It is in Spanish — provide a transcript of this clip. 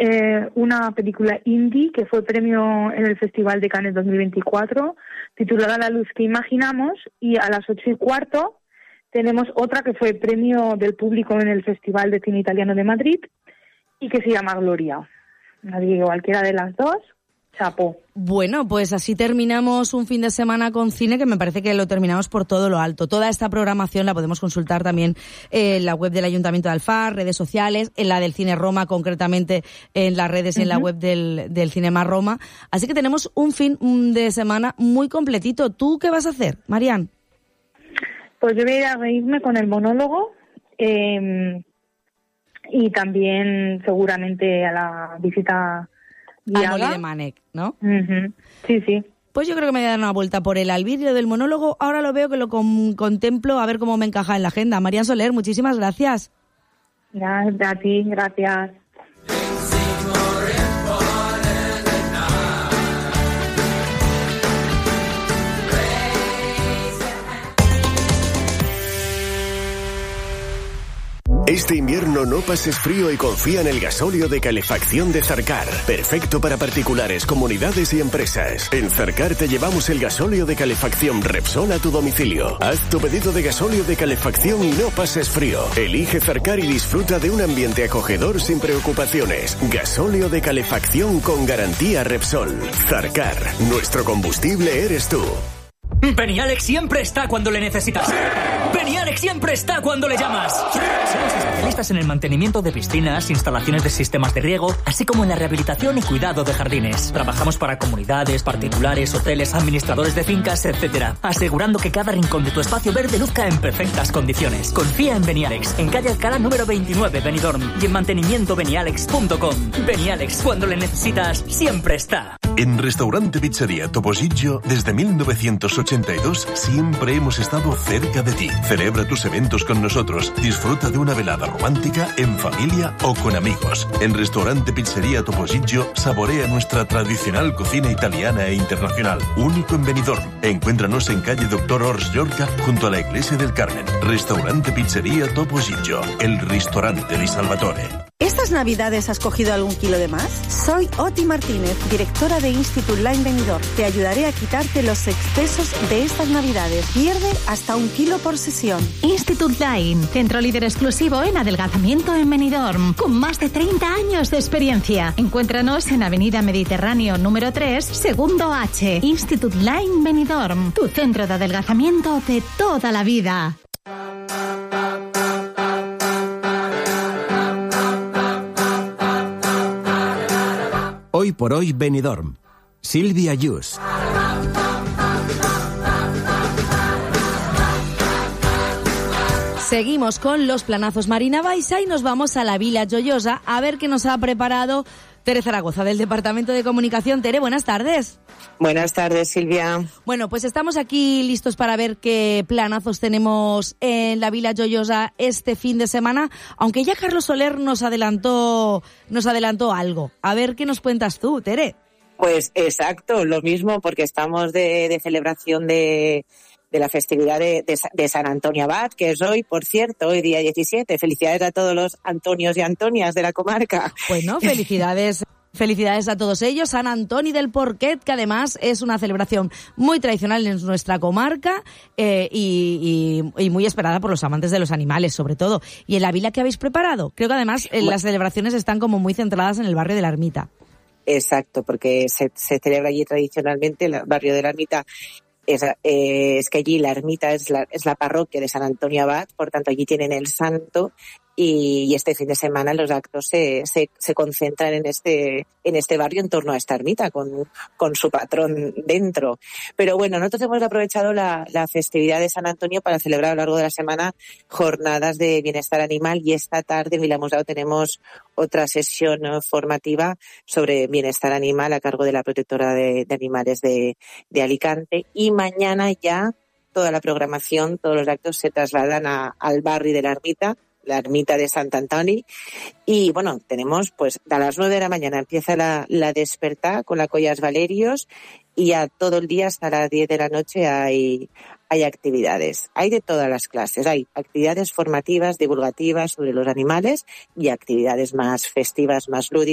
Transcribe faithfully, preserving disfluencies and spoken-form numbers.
eh, una película indie que fue premio en el Festival de Cannes dos mil veinticuatro, titulada La luz que imaginamos, y a las ocho y cuarto tenemos otra que fue premio del público en el Festival de Cine Italiano de Madrid y que se llama Gloria. Así que cualquiera de las dos, chapo. Bueno, pues así terminamos un fin de semana con cine que me parece que lo terminamos por todo lo alto. Toda esta programación la podemos consultar también en la web del Ayuntamiento de Alfar, redes sociales, en la del Cine Roma, concretamente en las redes y en uh-huh. la web del, del Cinema Roma. Así que tenemos un fin de semana muy completito. ¿Tú qué vas a hacer, Marian? Pues yo voy a ir a reírme con el monólogo eh, y también seguramente a la visita a Molly de Mànec, ¿no? Uh-huh. Sí, sí. Pues yo creo que me voy a dar una vuelta por el albirrio del monólogo. Ahora lo veo que lo con, contemplo a ver cómo me encaja en la agenda. Marian Soler, muchísimas gracias. Ya, a ti, gracias. Este invierno no pases frío y confía en el gasóleo de calefacción de Zarcar. Perfecto para particulares, comunidades y empresas. En Zarcar te llevamos el gasóleo de calefacción Repsol a tu domicilio. Haz tu pedido de gasóleo de calefacción y no pases frío. Elige Zarcar y disfruta de un ambiente acogedor sin preocupaciones. Gasóleo de calefacción con garantía Repsol. Zarcar, nuestro combustible eres tú. Benialex siempre está cuando le necesitas. Benialex siempre está cuando le llamas. Somos especialistas en el mantenimiento de piscinas, instalaciones de sistemas de riego, así como en la rehabilitación y cuidado de jardines. Trabajamos para comunidades, particulares, hoteles, administradores de fincas, etcétera, asegurando que cada rincón de tu espacio verde luzca en perfectas condiciones. Confía en Benialex, en calle Alcalá número veintinueve, Benidorm, y en mantenimiento benialex punto com. Benialex, cuando le necesitas, siempre está. En Restaurante Pizzería Topo Gigio, desde mil novecientos ochenta y dos, siempre hemos estado cerca de ti. Celebra tus eventos con nosotros. Disfruta de una velada romántica en familia o con amigos. En Restaurante Pizzería Topo Gigio, saborea nuestra tradicional cocina italiana e internacional. Único en Benidorm. Encuéntranos en calle Doctor Ors Llorca, junto a la Iglesia del Carmen. Restaurante Pizzería Topo Gigio, el restaurante di Salvatore. ¿Estas navidades has cogido algún kilo de más? Soy Oti Martínez, directora de Institut Line Benidorm. Te ayudaré a quitarte los excesos de estas navidades. Pierde hasta un kilo por sesión. Institut Line, centro líder exclusivo en adelgazamiento en Benidorm, con más de treinta años de experiencia. Encuéntranos en Avenida Mediterráneo número tres, segundo H. Institut Line Benidorm, tu centro de adelgazamiento de toda la vida. Hoy por hoy Benidorm. Silvia Yus. Seguimos con los planazos Marina Baixa y nos vamos a la Vila Joiosa a ver qué nos ha preparado Tere Zaragoza del Departamento de Comunicación. Tere, buenas tardes. Buenas tardes, Silvia. Bueno, pues estamos aquí listos para ver qué planazos tenemos en la Vila Joiosa este fin de semana, aunque ya Carlos Soler nos adelantó, nos adelantó algo. A ver qué nos cuentas tú, Tere. Pues exacto, lo mismo, porque estamos de, de celebración de... de la festividad de, de, de San Antonio Abad, que es hoy, por cierto, hoy día diecisiete. Felicidades a todos los Antonios y Antonias de la comarca. Bueno, felicidades. Felicidades a todos ellos. San Antoni del Porquet, que además es una celebración muy tradicional en nuestra comarca eh, y, y, y muy esperada por los amantes de los animales, sobre todo. ¿Y en la vila qué habéis preparado? Creo que además eh, las celebraciones están como muy centradas en el barrio de la Ermita. Exacto, porque se, se celebra allí tradicionalmente el barrio de la Ermita. Es, eh, es que allí la ermita es la, es la parroquia de San Antonio Abad, por tanto allí tienen el santo y, y este fin de semana los actos se, se, se concentran en este, en este barrio en torno a esta ermita con, con su patrón dentro. Pero bueno, nosotros hemos aprovechado la, la festividad de San Antonio para celebrar a lo largo de la semana jornadas de bienestar animal y esta tarde en Vilamusao tenemos otra sesión formativa sobre bienestar animal a cargo de la protectora de, de animales de, de Alicante y mañana ya toda la programación, todos los actos se trasladan a, al barrio de la ermita, la ermita de Sant Antoni y bueno, tenemos pues a las nueve de la mañana empieza la, la despertar con la Collas Valerios y a todo el día hasta las diez de la noche hay, hay actividades. Hay de todas las clases, hay actividades formativas, divulgativas sobre los animales y actividades más festivas, más lúdicas.